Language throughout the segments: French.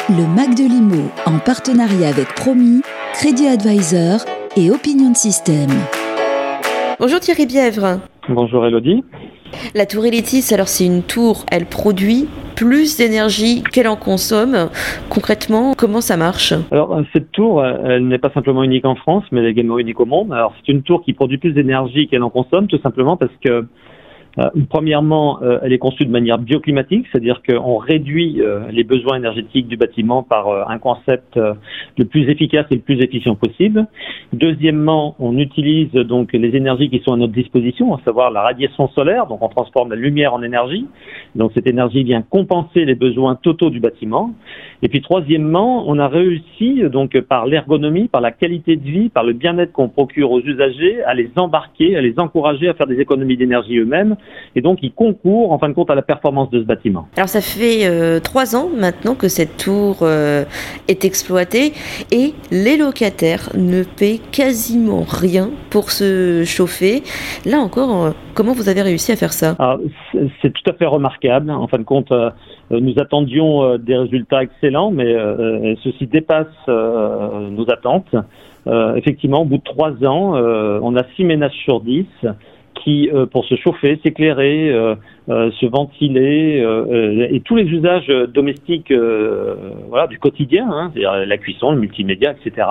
Le Mac de l'IMO, en partenariat avec Promis, Crédit Advisor et Opinion System. Bonjour Thierry Bièvre. Bonjour Elodie. La tour Elitis, alors c'est une tour, elle produit plus d'énergie qu'elle en consomme. Concrètement, comment ça marche ? Alors cette tour, elle n'est pas simplement unique en France, mais elle est également unique au monde. Alors c'est une tour qui produit plus d'énergie qu'elle en consomme, tout simplement parce que premièrement, elle est conçue de manière bioclimatique, c'est-à-dire qu'on réduit les besoins énergétiques du bâtiment par un concept le plus efficace et le plus efficient possible. Deuxièmement, on utilise donc les énergies qui sont à notre disposition, à savoir la radiation solaire, donc on transforme la lumière en énergie. Donc cette énergie vient compenser les besoins totaux du bâtiment. Et puis troisièmement, on a réussi donc par l'ergonomie, par la qualité de vie, par le bien-être qu'on procure aux usagers, à les embarquer, à les encourager à faire des économies d'énergie eux-mêmes. Et donc, ils concourent, en fin de compte, à la performance de ce bâtiment. Alors, ça fait 3 ans maintenant que cette tour est exploitée et les locataires ne paient quasiment rien pour se chauffer. Là encore, comment vous avez réussi à faire ça ? Alors, c'est tout à fait remarquable. En fin de compte, nous attendions des résultats excellents, mais ceci dépasse nos attentes. Effectivement, au bout de 3 ans, on a 6 ménages sur 10 qui, pour se chauffer, s'éclairer, se ventiler, et tous les usages domestiques du quotidien, c'est-à-dire la cuisson, le multimédia, etc.,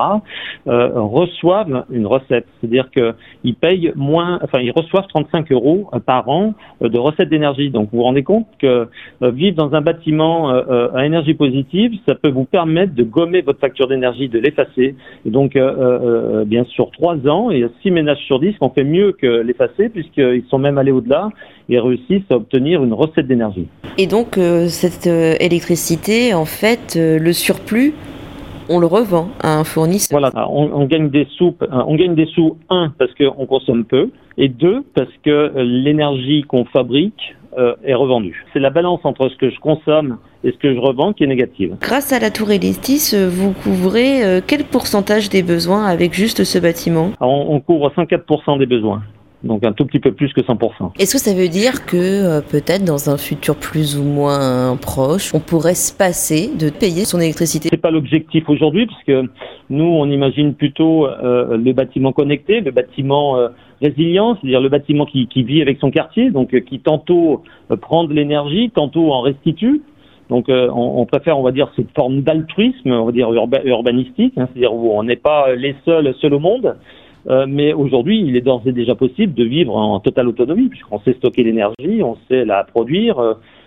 reçoivent une recette. C'est-à-dire qu'ils payent ils reçoivent 35 € par an de recettes d'énergie. Donc vous vous rendez compte que vivre dans un bâtiment à énergie positive, ça peut vous permettre de gommer votre facture d'énergie, de l'effacer. Et donc, bien sûr, 3 ans, et 6 ménages sur 10 qu'on fait mieux que l'effacer, puisqu'ils sont même allés au-delà et réussissent à obtenir une recette d'énergie. Et donc, cette électricité, en fait, le surplus, on le revend à un fournisseur. Voilà, on gagne des sous. Un, parce qu'on consomme peu, et 2, parce que l'énergie qu'on fabrique est revendue. C'est la balance entre ce que je consomme et ce que je revends qui est négative. Grâce à la tour Elitis, vous couvrez quel pourcentage des besoins avec juste ce bâtiment ? Alors, on couvre 104% des besoins. Donc un tout petit peu plus que 100%. Est-ce que ça veut dire que peut-être dans un futur plus ou moins proche, on pourrait se passer de payer son électricité ? C'est pas l'objectif aujourd'hui, parce que nous on imagine plutôt le bâtiment connecté, le bâtiment résilient, c'est-à-dire le bâtiment qui vit avec son quartier, donc qui tantôt prend de l'énergie, tantôt en restitue. Donc on préfère, on va dire, cette forme d'altruisme, on va dire urbanistique, c'est-à-dire où on n'est pas les seuls au monde. Mais aujourd'hui, il est d'ores et déjà possible de vivre en totale autonomie, puisqu'on sait stocker l'énergie, on sait la produire,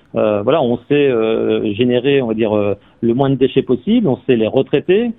on sait générer, on va dire, le moins de déchets possible, on sait les retraiter.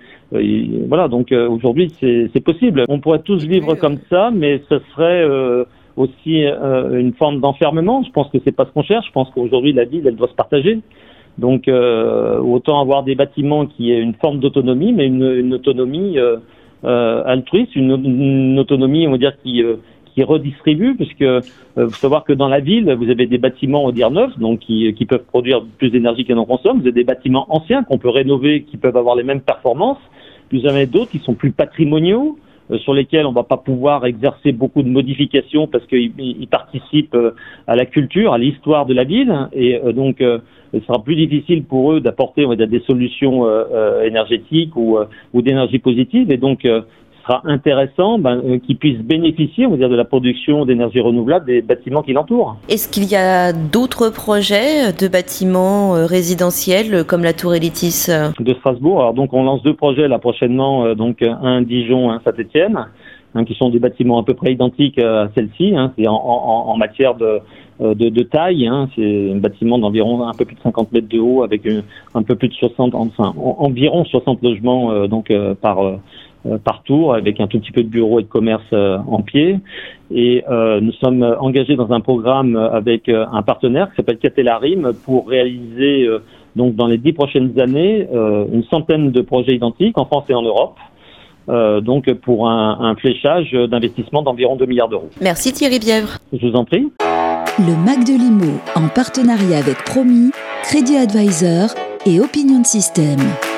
Donc aujourd'hui, c'est possible. On pourrait tous vivre comme ça, mais ce serait aussi une forme d'enfermement. Je pense que c'est pas ce qu'on cherche. Je pense qu'aujourd'hui, la ville, elle doit se partager. Donc autant avoir des bâtiments qui aient une forme d'autonomie, mais une autonomie altruiste, une autonomie, on va dire, qui redistribue, puisque faut savoir que dans la ville, vous avez des bâtiments, on va dire, neufs, donc qui peuvent produire plus d'énergie qu'ils n'en consomment. Vous avez des bâtiments anciens qu'on peut rénover, qui peuvent avoir les mêmes performances. Vous en avez d'autres qui sont plus patrimoniaux, sur lesquels on va pas pouvoir exercer beaucoup de modifications parce qu'ils participent à la culture, à l'histoire de la ville, et donc ce sera plus difficile pour eux d'apporter, on va dire, des solutions énergétiques ou d'énergie positive, et donc ce sera intéressant qu'ils puissent bénéficier, on va dire, de la production d'énergie renouvelable des bâtiments qui l'entourent. Est-ce qu'il y a d'autres projets de bâtiments résidentiels comme la tour Elitis de Strasbourg? Alors donc on lance 2 projets là prochainement, donc un à Dijon, un à Saint-Étienne, qui sont des bâtiments à peu près identiques à celle-ci, c'est en matière de taille, c'est un bâtiment d'environ un peu plus de 50 mètres de haut avec un peu plus de 60, environ 60 logements par tour, avec un tout petit peu de bureaux et de commerce en pied. Et nous sommes engagés dans un programme avec un partenaire qui s'appelle Catelarim pour réaliser donc dans les 10 prochaines années une centaine de projets identiques en France et en Europe. Donc pour un fléchage d'investissement d'environ 2 milliards d'euros. Merci Thierry Bièvre. Je vous en prie. Le Mac de l'IMO, en partenariat avec Promis, Crédit Advisor et Opinion System.